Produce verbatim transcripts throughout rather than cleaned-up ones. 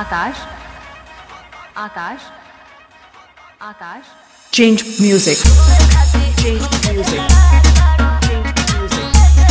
Akash Akash Akash Change music. Change music. Change music.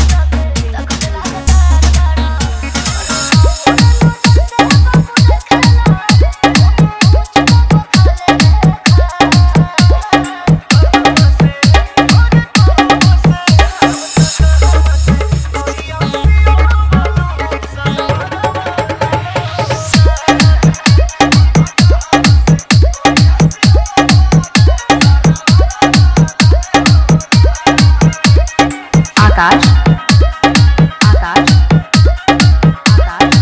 Akash Akash Akash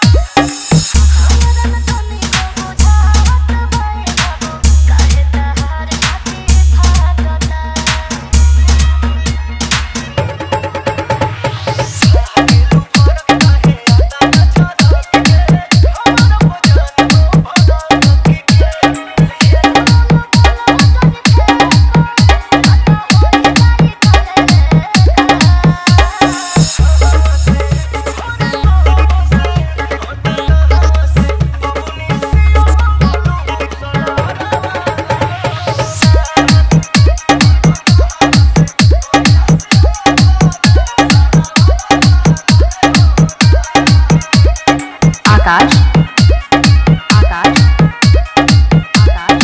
Akash Akash Akash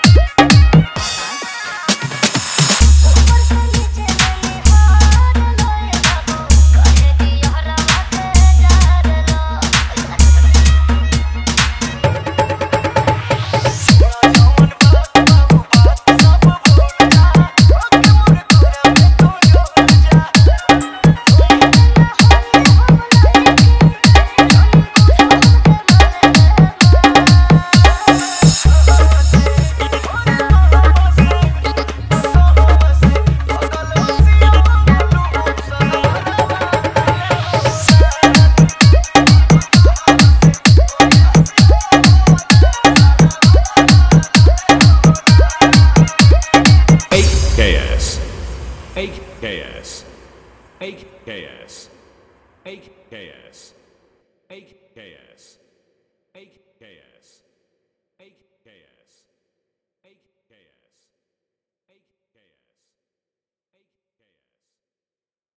A K S A K S A K S A K S A K S A K S A